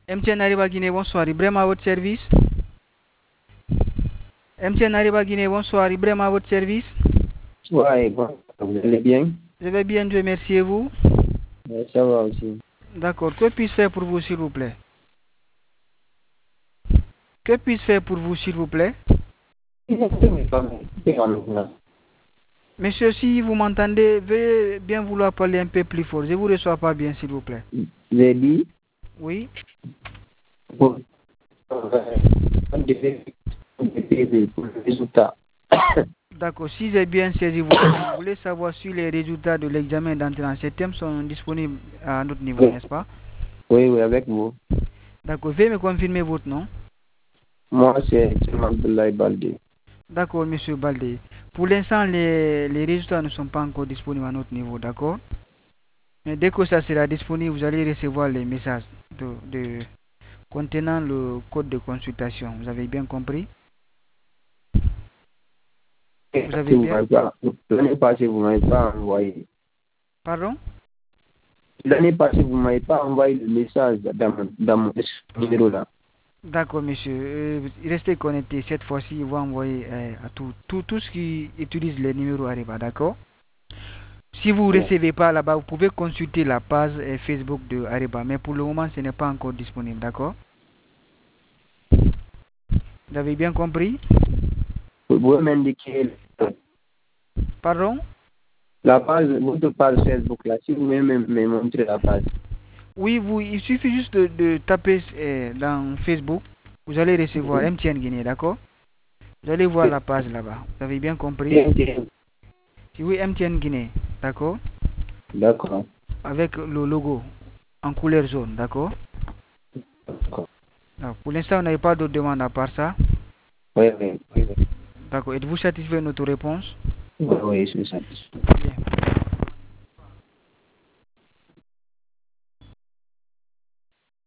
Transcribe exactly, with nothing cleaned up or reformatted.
M T N Ariba Guinée, bonsoir. Ibrahim à votre service. M T N Ariba Guinée, bonsoir. Ibrahim à votre service. Ouais, bon, vous allez bien? Je vais bien, Dieu merci, et vous? Ouais, ça va aussi. D'accord. Que puis-je faire pour vous, s'il vous plaît? Que puis-je faire pour vous, s'il vous plaît? Monsieur, si vous m'entendez, veuillez bien vouloir parler un peu plus fort. Je ne vous reçois pas bien, s'il vous plaît. J'ai dit, Oui. pour pour le résultat. D'accord. Si j'ai bien saisi, vous, vous voulez savoir si les résultats de l'examen d'entrée en septembre sont disponibles à notre niveau, Oui, n'est-ce pas? oui, oui, avec vous. D'accord. Veuillez me confirmer votre nom. Moi, c'est Abdoulaye Baldé. D'accord, monsieur Baldé. Pour l'instant, les, les résultats ne sont pas encore disponibles à notre niveau, d'accord? Mais dès que ça sera disponible, vous allez recevoir les messages de, de- contenant le code de consultation. Vous avez bien compris? Vous Si avez vous bien... m'avez pas, l'année passée, vous ne m'avez pas envoyé. Pardon? L'année passée, vous ne m'avez pas envoyé le message dans mon, dans mon numéro là. D'accord, monsieur. Euh, restez connecté. Cette fois-ci, on va envoyer euh, à tout, tout, tout ce qui utilise les numéros Arriva, d'accord? Si vous ne Ouais. recevez pas là-bas, vous pouvez consulter la page euh, Facebook de Arriba, mais pour le moment, ce n'est pas encore disponible, d'accord? Vous avez bien compris? Vous pouvez m'indiquer Pardon? la page, votre page Facebook là, si vous pouvez me, me montrer la page. Oui, vous, il suffit juste de, de taper euh, dans Facebook. Vous allez recevoir Oui. M T N Guinée, d'accord? Vous allez voir la page là-bas. Vous avez bien compris? Bien, bien. Si oui, M T N Guinée, d'accord? D'accord. Avec le logo en couleur jaune, d'accord? D'accord. Alors, pour l'instant, on n'avait pas d'autres demandes à part ça. Oui, oui, oui. D'accord. Êtes-vous satisfait de notre réponse? Oui, oui, je suis satisfait.